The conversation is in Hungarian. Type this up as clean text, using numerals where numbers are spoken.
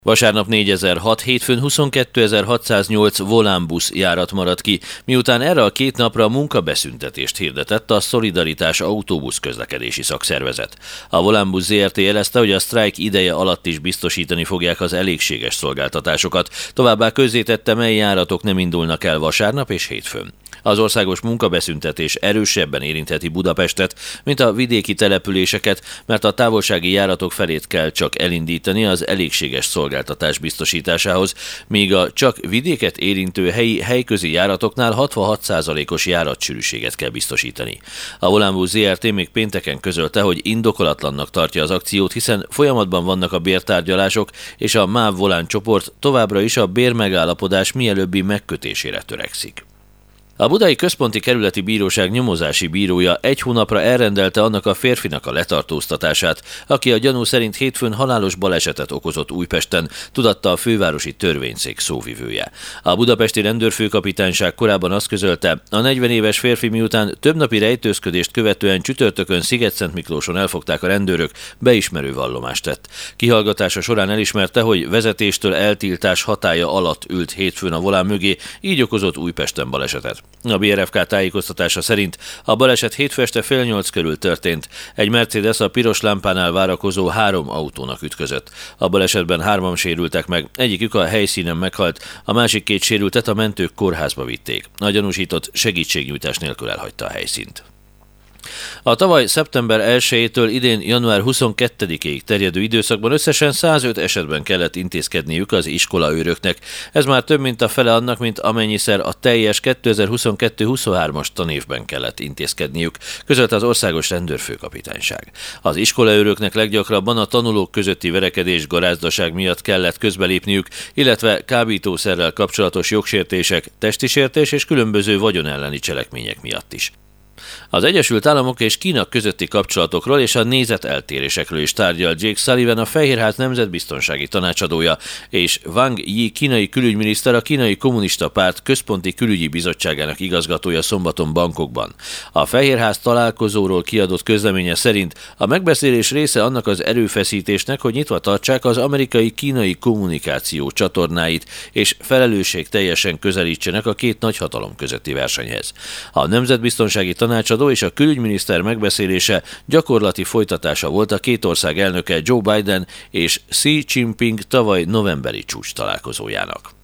Vasárnap 4006, hétfőn 22.608 Volánbusz járat maradt ki, miután erre a két napra munkabeszüntetést hirdetett a Szolidaritás autóbusz közlekedési szakszervezet. A Volánbusz Zrt. Jelezte, hogy a sztrájk ideje alatt is biztosítani fogják az elégséges szolgáltatásokat, továbbá közzétette, mely járatok nem indulnak el vasárnap és hétfőn. Az országos munkabeszüntetés erősebben érintheti Budapestet, mint a vidéki településeket, mert a távolsági járatok felét kell csak elindítani az elégséges szolgáltatás biztosításához, míg a csak vidéket érintő helyközi járatoknál 66%-os járatsűrűséget kell biztosítani. A Volánbusz Zrt. Még pénteken közölte, hogy indokolatlannak tartja az akciót, hiszen folyamatban vannak a bértárgyalások, és a MÁV Volán csoport továbbra is a bérmegállapodás mielőbbi megkötésére törekszik. A Budai Központi Kerületi Bíróság nyomozási bírója egy hónapra elrendelte annak a férfinak a letartóztatását, aki a gyanú szerint hétfőn halálos balesetet okozott Újpesten, tudatta a fővárosi törvényszék szóvivője. A budapesti rendőrfőkapitányság korábban azt közölte, a 40 éves férfi miután több napi rejtőzködést követően csütörtökön Szigetszentmiklóson elfogták a rendőrök, beismerő vallomást tett. Kihallgatása során elismerte, hogy vezetéstől eltiltás hatálya alatt ült hétfőn a volán mögé, így okozott Újpesten balesetet. A BRFK tájékoztatása szerint a baleset hétfő este 7:30 körül történt. Egy Mercedes a piros lámpánál várakozó 3 autónak ütközött. A balesetben 3-an sérültek meg, egyikük a helyszínen meghalt, a másik 2 sérültet a mentők kórházba vitték. A gyanúsított segítségnyújtás nélkül elhagyta a helyszínt. A tavaly szeptember 1-től idén január 22-ig terjedő időszakban összesen 105 esetben kellett intézkedniük az iskolaőröknek. Ez már több mint a fele annak, mint amennyiszer a teljes 2022-23-as tanévben kellett intézkedniük, közölte az Országos Rendőrfőkapitányság. Az iskolaőröknek leggyakrabban a tanulók közötti verekedés, garázdaság miatt kellett közbelépniük, illetve kábítószerrel kapcsolatos jogsértések, testi sértés és különböző vagyonelleni cselekmények miatt is. Az Egyesült Államok és Kína közötti kapcsolatokról és a nézeteltérésekről is tárgyal Jake Sullivan, a Fehérház nemzetbiztonsági tanácsadója, és Wang Yi kínai külügyminiszter, a Kínai Kommunista Párt központi külügyi bizottságának igazgatója szombaton Bangkokban. A Fehérház találkozóról kiadott közleménye szerint a megbeszélés része annak az erőfeszítésnek, hogy nyitva tartsák az amerikai-kínai kommunikáció csatornáit, és felelősségteljesen közelítsenek a két nagyhatalom közötti versenyhez. A nemzetbiztonsági tanácsadó és a külügyminiszter megbeszélése gyakorlati folytatása volt a két ország elnöke Joe Biden és Xi Jinping tavaly novemberi csúcs találkozójának.